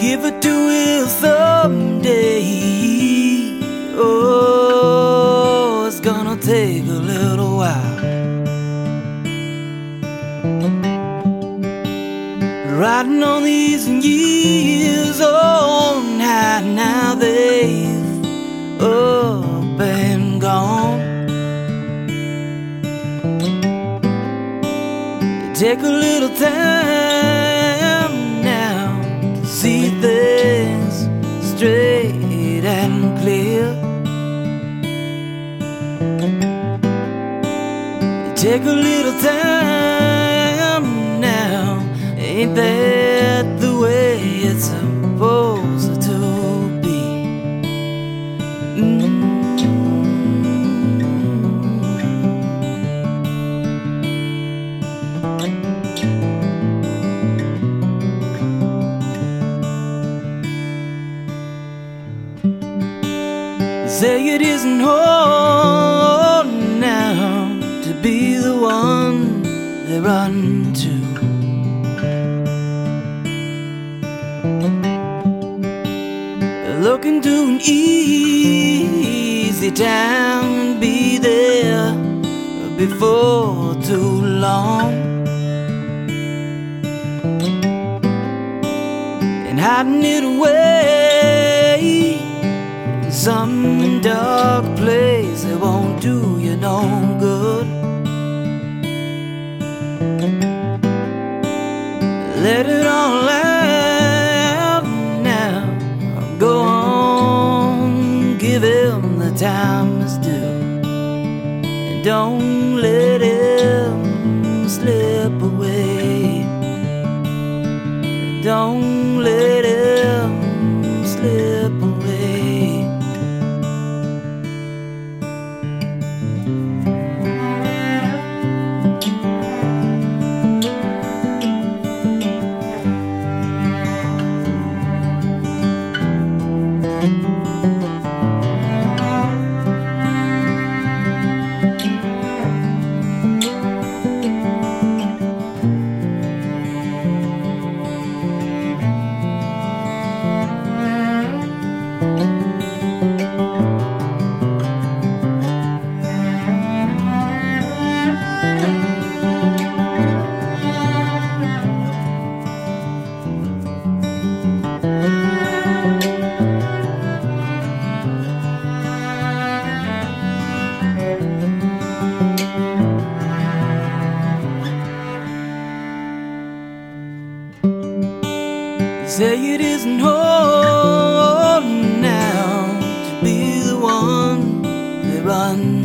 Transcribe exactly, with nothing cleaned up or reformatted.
give it to you someday. Oh, it's gonna take a little while. Riding on these years all night, now they've up and gone. Take a little time now to see things straight and clear. Take a little time now, ain't that the way it's supposed to be? Mm. Say it isn't hard now to be the one they run to. Looking to an easy time and be there before too long, and hiding it away in some dark place that won't do you no good. Let it all out now. Go on, give him the time is due, and don't let him slip away. Don't let him slip away. Say it isn't hard now to be the one they run